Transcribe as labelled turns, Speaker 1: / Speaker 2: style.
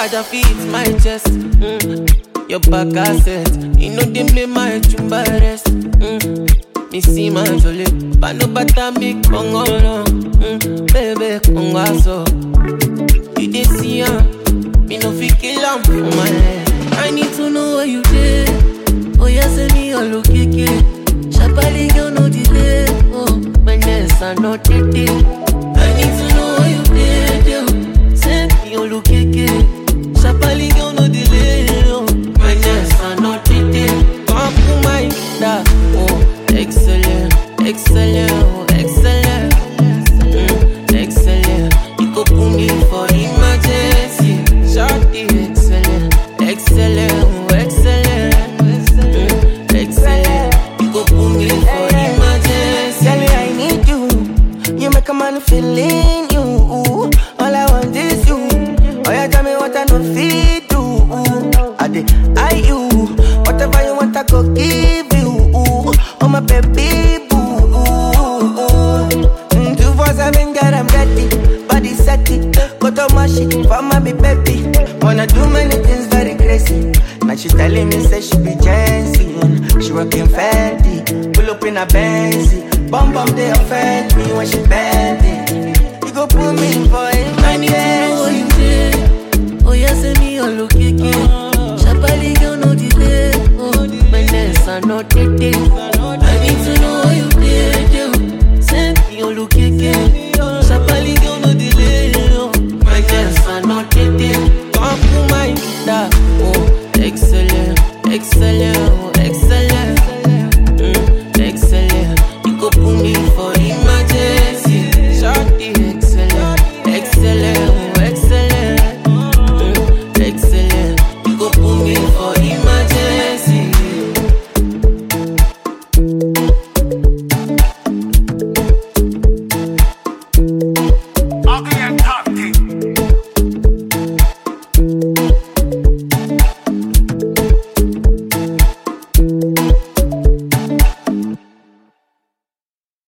Speaker 1: Jaja feet my chest. Your back asset. You know they play my chumba rest. Me see my jolly. But no bata me kongo no. Baby kongo so. You dey see me no fit kill am for my head. I need to know where you dey. Oh yeah, send me all okay. Shabali girl no delay. Oh, my nest are not dead. I need to know where you dey. Send me all okay. Shabali girl no delay. Oh, my nest are not dead. Come to my da. Oh, excellent, excellent, oh, excellent, excellent. You go put me for emergency. Shorty, excellent, excellent, oh, excellent, excellent. You go put me for emergency.
Speaker 2: Tell me I need you. You make a man feel in you. All I want is you. Oh, you tell me what I don't feel do. I you. Whatever you want, I go give you. Oh, my baby boo. 247, girl, I'm ready. Body set it. Go to my shit for my baby. Wanna do many things very crazy. Now she telling me, say she be Jensen. She working Fendi. Pull up in a Benz. Bum they offend me when she bend it. You go put me for it.
Speaker 1: I need to know where you dey. Oh yeah, send me all okay. Shabali girl no delay. Oh, my nest are not dead. I need to know where you dey. Send me all okay. Shabali girl no delay. Oh, my nest are not dead. Come to my da. Oh, excellent, excellent, oh, excellent, excellent. You go put me for emergency. Shorty, excellent, excellent, oh, excellent, excellent. You go put me for emergency.